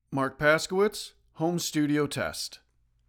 Mark Paskowitz, Home Studio Test.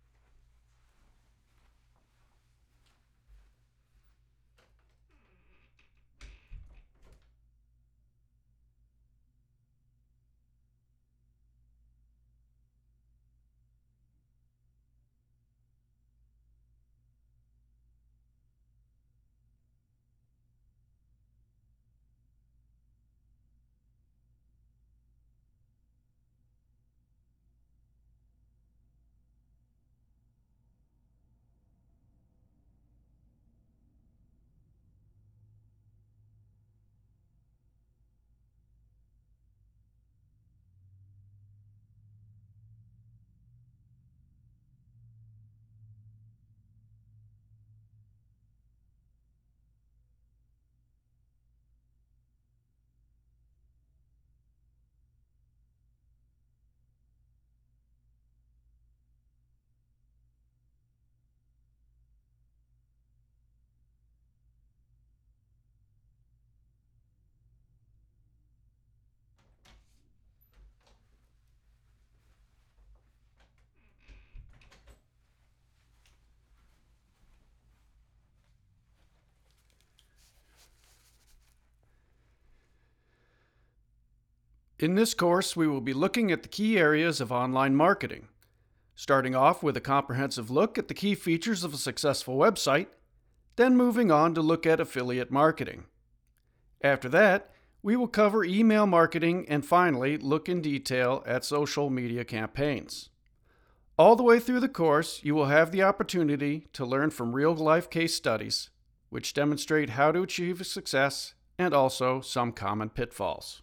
In this course, we will be looking at the key areas of online marketing, starting off with a comprehensive look at the key features of a successful website, then moving on to look at affiliate marketing. After that, we will cover email marketing and finally look in detail at social media campaigns. All the way through the course, you will have the opportunity to learn from real-life case studies, which demonstrate how to achieve success and also some common pitfalls.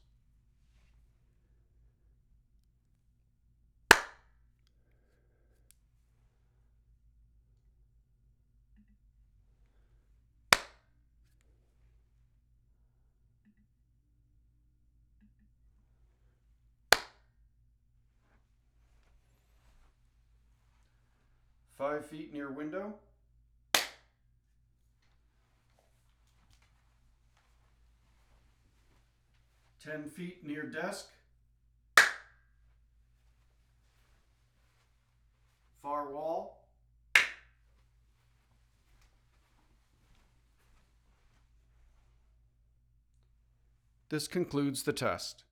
Five feet near window. 10 feet near desk. Far wall. This concludes the test.